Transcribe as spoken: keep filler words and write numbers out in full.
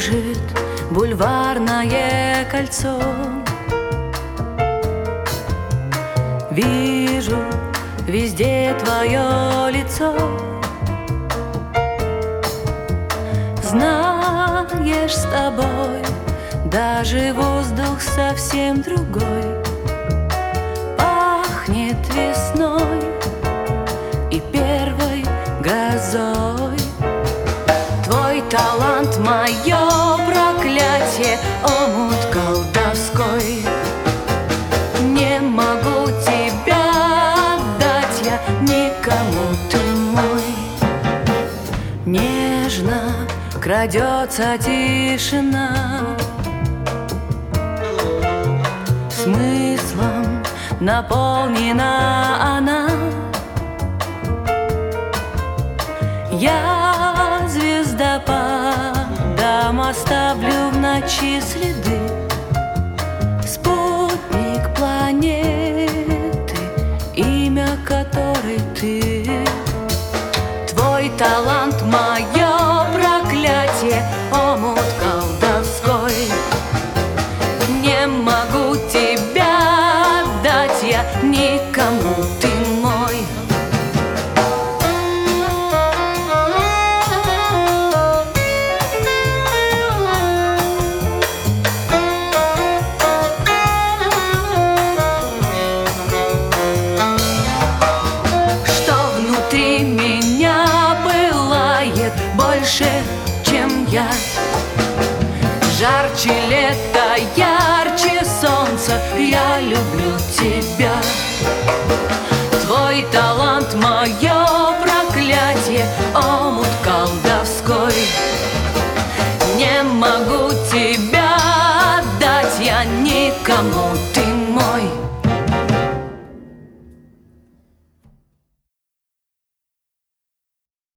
Бежит бульварное кольцо. Вижу везде твое лицо. Знаешь, с тобой даже воздух совсем другой. Пахнет весной и первой грозой. Твой талант — мое проклятие, омут колдовской. Не могу тебя отдать я никому, ты мой. Нежно крадется тишина, смыслом наполнена она. Я звездопадом оставлю в ночи следы, спутник планеты, имя которой ты. Твой талант — мое проклятие, омут колдовской. Не могу тебя отдать я никому, ты мой. Больше, чем я, жарче лета, ярче солнца, я люблю тебя. Твой талант — мое проклятие, омут колдовской. Не могу тебя отдать я никому, ты мой.